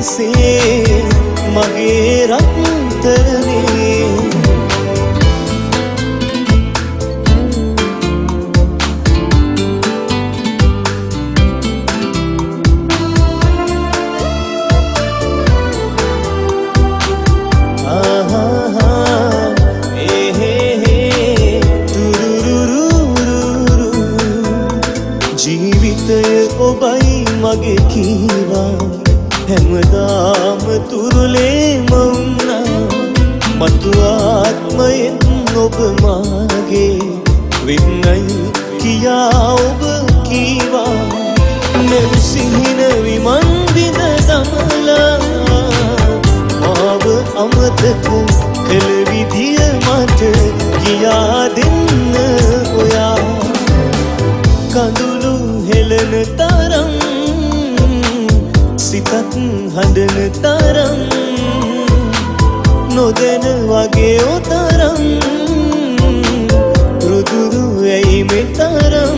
මෙසේ මගේ රත්තරනේ ඔබයි මගේ කීවා හැමදාම තුරුලේ මවුනා මතු ආත්මයෙන් ඔබ මාගේ වෙන්නයි කියා ඔබ කීවා නෙවසිහින විමන් විඳ දමලා මාව අමතක කළ විදිය මට කියා දෙන්න ඔයා කඳුළු හෙළන තරම් සිතත් හඬන තරම් නොදැන වගේ ඔතරම් රුදුරු ඇයි මෙතරම්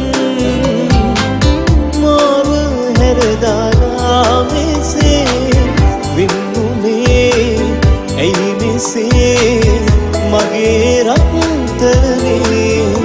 මාව හැරදාලා මෙසේ වින්නුනේ ඇයි මෙසේ මගේ රත්තරනේ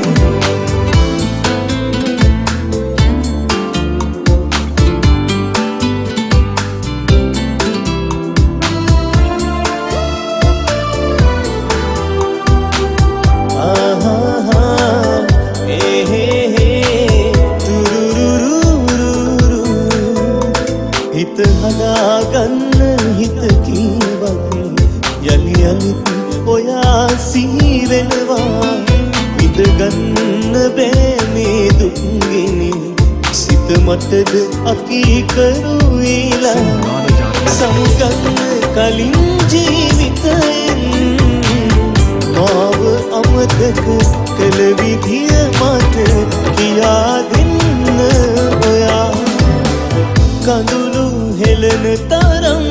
හිත හදාගන්න හිත කීවත් යලි යලිත් ඔයා සීවෙනවා විඳගන්න බෑ මේ දුක්ගිනි සිත මටද අකීකරුයිලා සමුගන්න කලින් ජීවිතයෙන් මාව අමතක කළ විදිය මට කියා දෙන්න ඔයා කඳුළු හෙළන තරම්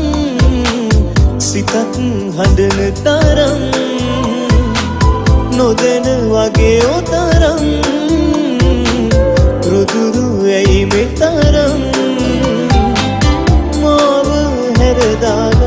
සිතත් හඬන තරම් නොදැන වගේ ඔතරම් රුදුරු ඇයි මෙතරම් මාව හැරදා